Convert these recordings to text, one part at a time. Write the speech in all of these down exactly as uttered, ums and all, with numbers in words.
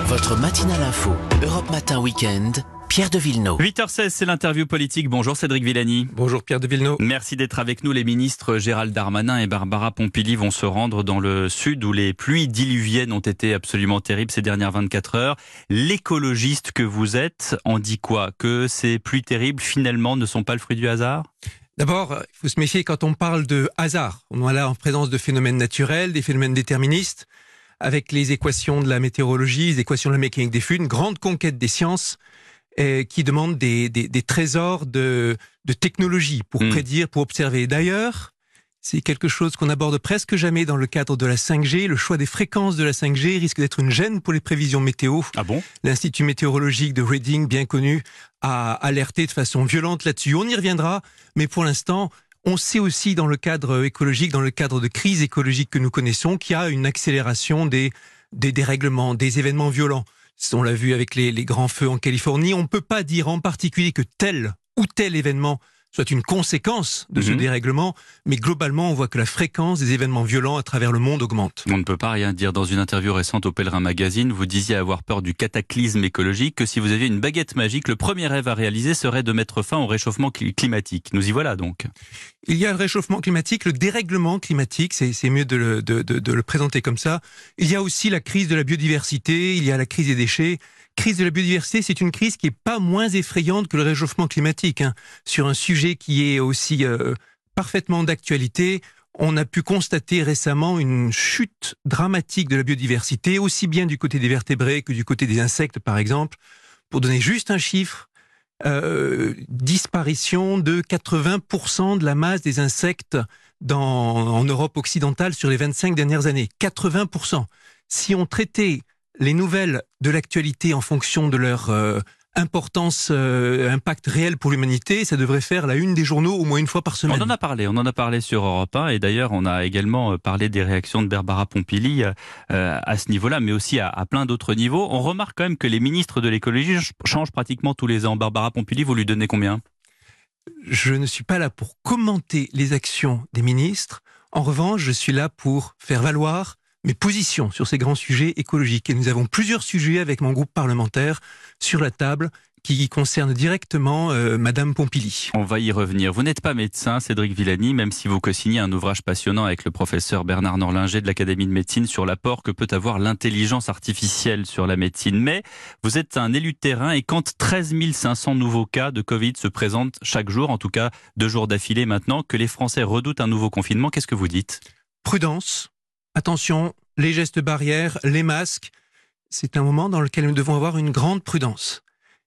Votre matinale info, Europe Matin Week-end, Pierre de Villeneuve. huit heures seize, c'est l'interview politique. Bonjour Cédric Villani. Bonjour Pierre de Villeneuve. Merci d'être avec nous. Les ministres Gérald Darmanin et Barbara Pompili vont se rendre dans le sud où les pluies diluviennes ont été absolument terribles ces dernières vingt-quatre heures. L'écologiste que vous êtes en dit quoi? Que ces pluies terribles finalement ne sont pas le fruit du hasard? D'abord, il faut se méfier quand on parle de hasard. On est là en présence de phénomènes naturels, des phénomènes déterministes, avec les équations de la météorologie, les équations de la mécanique des flux, une grande conquête des sciences euh, qui demande des, des, des trésors de, de technologie pour mmh. prédire, pour observer. D'ailleurs, c'est quelque chose qu'on aborde presque jamais dans le cadre de la cinq G. Le choix des fréquences de la cinq G risque d'être une gêne pour les prévisions météo. Ah bon? L'Institut météorologique de Reading, bien connu, a alerté de façon violente là-dessus. On y reviendra, mais pour l'instant, on sait aussi dans le cadre écologique, dans le cadre de crise écologique que nous connaissons, qu'il y a une accélération des, des dérèglements, des événements violents. On l'a vu avec les, les grands feux en Californie. On ne peut pas dire en particulier que tel ou tel événement soit une conséquence de mmh. ce dérèglement, mais globalement, on voit que la fréquence des événements violents à travers le monde augmente. On ne peut pas rien dire. Dans une interview récente au Pèlerin Magazine, vous disiez avoir peur du cataclysme écologique, que si vous aviez une baguette magique, le premier rêve à réaliser serait de mettre fin au réchauffement climatique. Nous y voilà donc. Il y a le réchauffement climatique, le dérèglement climatique, c'est, c'est mieux de le, de, de, de le présenter comme ça. Il y a aussi la crise de la biodiversité, il y a la crise des déchets. Crise de la biodiversité, c'est une crise qui est pas moins effrayante que le réchauffement climatique. Hein. Sur un sujet qui est aussi euh, parfaitement d'actualité, on a pu constater récemment une chute dramatique de la biodiversité, aussi bien du côté des vertébrés que du côté des insectes, par exemple. Pour donner juste un chiffre, euh, disparition de quatre-vingts pour cent de la masse des insectes dans, en Europe occidentale sur les vingt-cinq dernières années. quatre-vingts pour cent. Si on traitait les nouvelles de l'actualité en fonction de leur euh, importance, euh, impact réel pour l'humanité, ça devrait faire la une des journaux au moins une fois par semaine. On en a parlé, on en a parlé sur Europe un, et d'ailleurs on a également parlé des réactions de Barbara Pompili euh, à ce niveau-là, mais aussi à, à plein d'autres niveaux. On remarque quand même que les ministres de l'écologie changent pratiquement tous les ans. Barbara Pompili, vous lui donnez combien? Je ne suis pas là pour commenter les actions des ministres. En revanche, je suis là pour faire valoir mes positions sur ces grands sujets écologiques. Et nous avons plusieurs sujets avec mon groupe parlementaire sur la table qui concernent directement euh, Madame Pompili. On va y revenir. Vous n'êtes pas médecin, Cédric Villani, même si vous co-signez un ouvrage passionnant avec le professeur Bernard Norlinger de l'Académie de médecine sur l'apport que peut avoir l'intelligence artificielle sur la médecine. Mais vous êtes un élu de terrain et quand treize mille cinq cents nouveaux cas de Covid se présentent chaque jour, en tout cas deux jours d'affilée maintenant, que les Français redoutent un nouveau confinement, qu'est-ce que vous dites? Prudence. Attention, les gestes barrières, les masques, c'est un moment dans lequel nous devons avoir une grande prudence.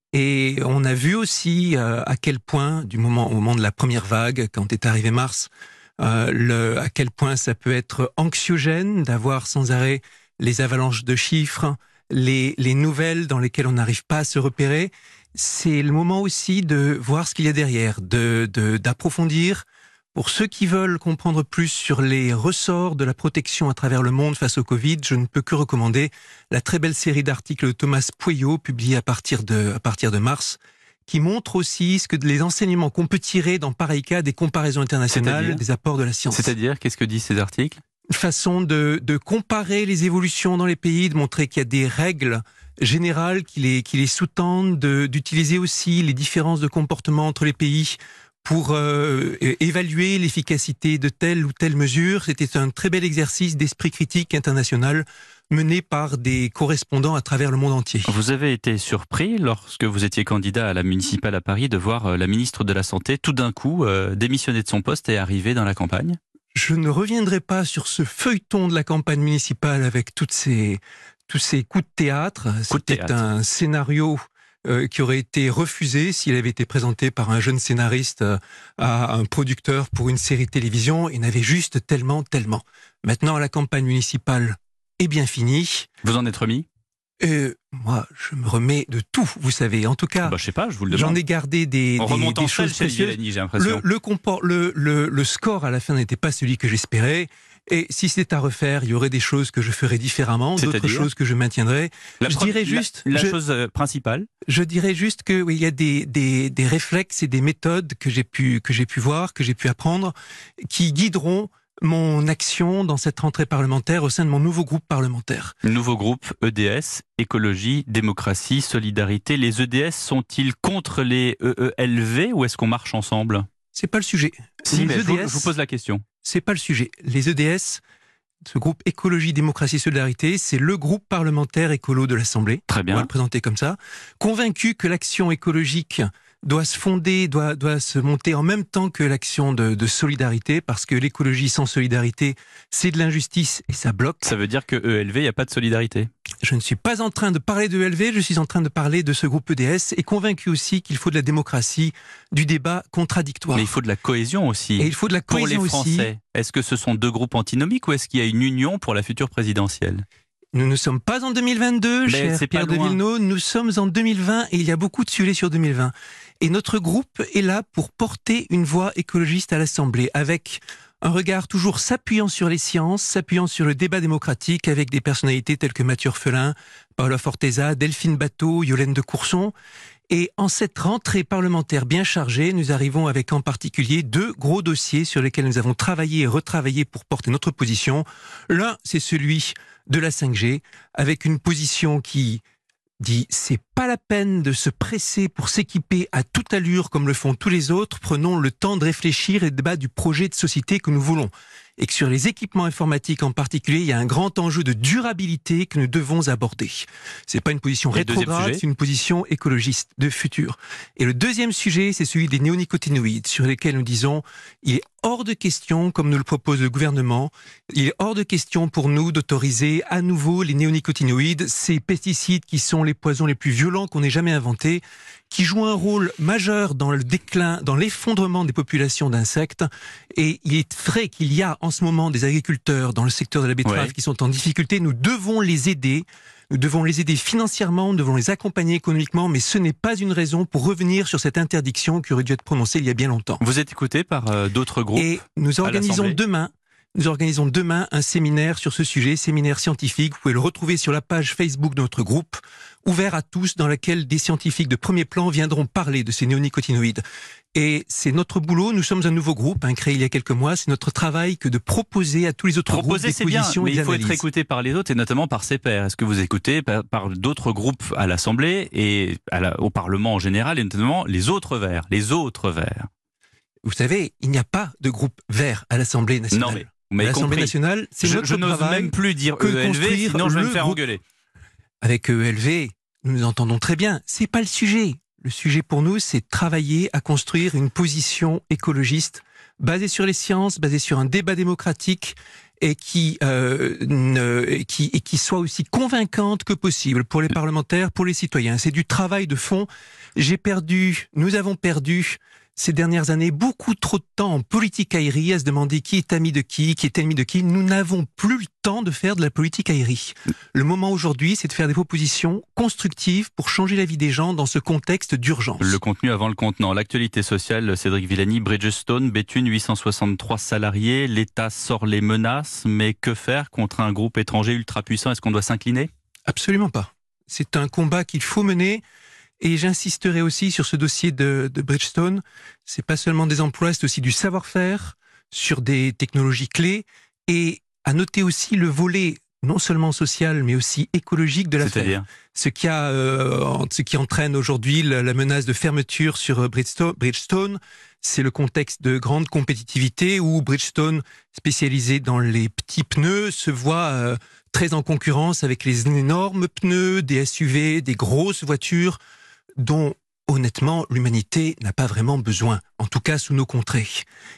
Et on a vu aussi euh, à quel point, du moment au moment de la première vague, quand est arrivé mars, euh, le, à quel point ça peut être anxiogène d'avoir sans arrêt les avalanches de chiffres, les, les nouvelles dans lesquelles on n'arrive pas à se repérer. C'est le moment aussi de voir ce qu'il y a derrière, de, de, d'approfondir. Pour ceux qui veulent comprendre plus sur les ressorts de la protection à travers le monde face au Covid, je ne peux que recommander la très belle série d'articles de Thomas Pouillot, publiée à partir de, à partir de mars, qui montre aussi ce que les enseignements qu'on peut tirer dans pareil cas des comparaisons internationales, des apports de la science. C'est-à-dire, qu'est-ce que disent ces articles? Une façon de, de comparer les évolutions dans les pays, de montrer qu'il y a des règles générales qui les, qui les sous-tendent, de, d'utiliser aussi les différences de comportement entre les pays pour euh, évaluer l'efficacité de telle ou telle mesure. C'était un très bel exercice d'esprit critique international mené par des correspondants à travers le monde entier. Vous avez été surpris lorsque vous étiez candidat à la municipale à Paris de voir la ministre de la Santé tout d'un coup euh, démissionner de son poste et arriver dans la campagne? Je ne reviendrai pas sur ce feuilleton de la campagne municipale avec toutes ces, tous ces coups de théâtre. Coup de C'était théâtre. un scénario Euh, qui aurait été refusé s'il avait été présenté par un jeune scénariste euh, à un producteur pour une série de télévision. Il n'avait juste tellement, tellement. Maintenant, la campagne municipale est bien finie. Vous en êtes remis? Euh, moi, je me remets de tout, vous savez. En tout cas, bah, je sais pas, je vous le demande. J'en ai gardé des, On des, remonte des en choses chez précieuses. Villani, j'ai l'impression. Le, le, compor- le, le, le score à la fin n'était pas celui que j'espérais. Et si c'était à refaire, il y aurait des choses que je ferais différemment, C'est-à-dire d'autres choses que je maintiendrais. La je pre- dirais juste, la, la je, chose principale. Je dirais juste que oui, il y a des, des, des réflexes et des méthodes que j'ai pu que j'ai pu voir, que j'ai pu apprendre, qui guideront mon action dans cette rentrée parlementaire au sein de mon nouveau groupe parlementaire. Nouveau groupe E D S, écologie, démocratie, solidarité. Les E D S sont-ils contre les E E L V ou est-ce qu'on marche ensemble? C'est pas le sujet. Si, les mais E D S, je, vous, je vous pose la question. C'est pas le sujet. Les E D S, ce groupe écologie, démocratie, solidarité, c'est le groupe parlementaire écolo de l'Assemblée. Très bien. On va le présenter comme ça. Convaincu que l'action écologique doit se fonder, doit, doit se monter en même temps que l'action de, de solidarité, parce que l'écologie sans solidarité, c'est de l'injustice et ça bloque. Ça veut dire que E L V, il n'y a pas de solidarité? Je ne suis pas en train de parler de E L V, je suis en train de parler de ce groupe E D S et convaincu aussi qu'il faut de la démocratie, du débat contradictoire. Mais il faut de la cohésion aussi. Et il faut de la pour cohésion les Français, aussi. Est-ce que ce sont deux groupes antinomiques ou est-ce qu'il y a une union pour la future présidentielle? Nous ne sommes pas en deux mille vingt-deux, Mais cher c'est pas Pierre de loin. Villeneuve, nous sommes en deux mille vingt et il y a beaucoup de sujets sur deux mille vingt. Et notre groupe est là pour porter une voix écologiste à l'Assemblée, avec un regard toujours s'appuyant sur les sciences, s'appuyant sur le débat démocratique, avec des personnalités telles que Mathieu Orphelin, Paola Forteza, Delphine Bateau, Yolène de Courson. Et en cette rentrée parlementaire bien chargée, nous arrivons avec en particulier deux gros dossiers sur lesquels nous avons travaillé et retravaillé pour porter notre position. L'un, c'est celui de la cinq G, avec une position qui dit c'est pas la peine de se presser pour s'équiper à toute allure comme le font tous les autres, prenons le temps de réfléchir et de débattre du projet de société que nous voulons. Et que sur les équipements informatiques en particulier, il y a un grand enjeu de durabilité que nous devons aborder. C'est pas une position Et le deuxième rétrograde, sujet c'est une position écologiste de futur. Et le deuxième sujet, c'est celui des néonicotinoïdes, sur lesquels nous disons il est hors de question, comme nous le propose le gouvernement, il est hors de question pour nous d'autoriser à nouveau les néonicotinoïdes, ces pesticides qui sont les poisons les plus violents qu'on ait jamais inventés, qui jouent un rôle majeur dans le déclin, dans l'effondrement des populations d'insectes. Et il est vrai qu'il y a en ce moment des agriculteurs dans le secteur de la betterave Ouais. qui sont en difficulté. Nous devons les aider. Nous devons les aider financièrement, nous devons les accompagner économiquement, mais ce n'est pas une raison pour revenir sur cette interdiction qui aurait dû être prononcée il y a bien longtemps. Vous êtes écouté par euh, d'autres groupes? Et nous à organisons l'Assemblée demain, nous organisons demain un séminaire sur ce sujet, séminaire scientifique. Vous pouvez le retrouver sur la page Facebook de notre groupe, ouvert à tous, dans laquelle des scientifiques de premier plan viendront parler de ces néonicotinoïdes. Et c'est notre boulot, nous sommes un nouveau groupe, hein, créé il y a quelques mois, c'est notre travail que de proposer à tous les autres Proposer, groupes c'est des bien, positions mais et des il faut être analyses. écouté par les autres et notamment par ses pairs. Est-ce que vous écoutez par, par d'autres groupes à l'Assemblée et à la, au Parlement en général et notamment les autres verts, les autres verts? Vous savez, il n'y a pas de groupe vert à l'Assemblée nationale. Non mais vous m'avez L'Assemblée compris. nationale, c'est Je, notre je n'ose travail. même plus dire que E L V, construire sinon je vais le me faire groupe. engueuler. Avec E L V, nous nous entendons très bien. C'est pas le sujet. Le sujet pour nous, c'est de travailler à construire une position écologiste basée sur les sciences, basée sur un débat démocratique et qui, euh, ne, et qui, et qui soit aussi convaincante que possible pour les parlementaires, pour les citoyens. C'est du travail de fond. J'ai perdu, nous avons perdu ces dernières années beaucoup trop de temps en politique aérie à se demander qui est ami de qui, qui est ennemi de qui. Nous n'avons plus le temps de faire de la politique aérie. Le moment aujourd'hui, c'est de faire des propositions constructives pour changer la vie des gens dans ce contexte d'urgence. Le contenu avant le contenant. L'actualité sociale, Cédric Villani, Bridgestone, Béthune, huit cent soixante-trois salariés. L'État sort les menaces, mais que faire contre un groupe étranger ultra puissant? Est-ce qu'on doit s'incliner? Absolument pas. C'est un combat qu'il faut mener. Et j'insisterai aussi sur ce dossier de, de Bridgestone. C'est pas seulement des emplois, c'est aussi du savoir-faire sur des technologies clés. Et à noter aussi le volet non seulement social, mais aussi écologique de l'affaire. C'est-à-dire Ce qui, a, euh, ce qui entraîne aujourd'hui la, la menace de fermeture sur Bridgestone, Bridgestone, c'est le contexte de grande compétitivité où Bridgestone, spécialisé dans les petits pneus, se voit euh, très en concurrence avec les énormes pneus, des S U V, des grosses voitures, dont, honnêtement, l'humanité n'a pas vraiment besoin, en tout cas sous nos contrées.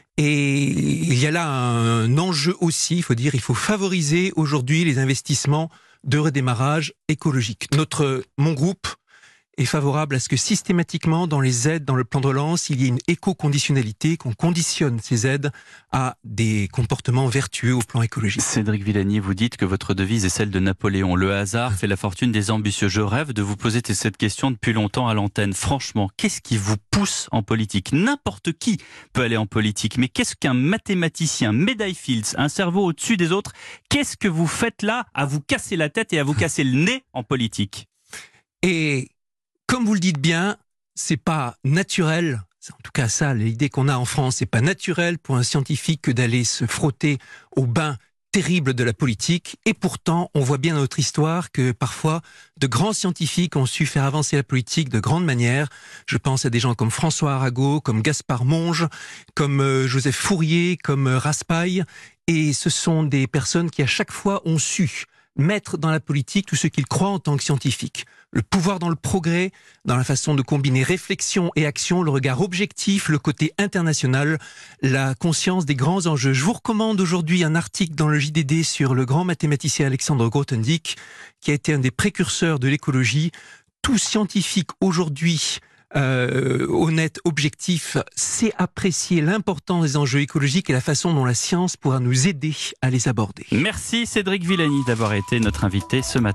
Et il y a là un enjeu aussi, il faut dire, il faut favoriser aujourd'hui les investissements de redémarrage écologique. Notre, mon groupe est favorable à ce que systématiquement, dans les aides, dans le plan de relance, il y ait une éco-conditionnalité, qu'on conditionne ces aides à des comportements vertueux au plan écologique. Cédric Villani, vous dites que votre devise est celle de Napoléon. Le hasard fait la fortune des ambitieux. Je rêve de vous poser cette question depuis longtemps à l'antenne. Franchement, qu'est-ce qui vous pousse en politique? N'importe qui peut aller en politique, mais qu'est-ce qu'un mathématicien, médaille Fields, un cerveau au-dessus des autres? Qu'est-ce que vous faites là à vous casser la tête et à vous casser le nez en politique? Et comme vous le dites bien, c'est pas naturel c'est en tout cas ça, l'idée qu'on a en France, c'est pas naturel pour un scientifique que d'aller se frotter au bain terrible de la politique, et pourtant on voit bien dans notre histoire que parfois de grands scientifiques ont su faire avancer la politique de grande manière. Je pense à des gens comme François Arago, comme Gaspard Monge, comme euh, Joseph Fourier, comme euh, Raspail, et ce sont des personnes qui à chaque fois ont su mettre dans la politique tout ce qu'ils croient en tant que scientifiques. Le pouvoir dans le progrès, dans la façon de combiner réflexion et action, le regard objectif, le côté international, la conscience des grands enjeux. Je vous recommande aujourd'hui un article dans le J D D sur le grand mathématicien Alexandre Grothendieck, qui a été un des précurseurs de l'écologie. Tout scientifique aujourd'hui Euh, honnête, objectif, c'est apprécier l'importance des enjeux écologiques et la façon dont la science pourra nous aider à les aborder. Merci Cédric Villani d'avoir été notre invité ce matin.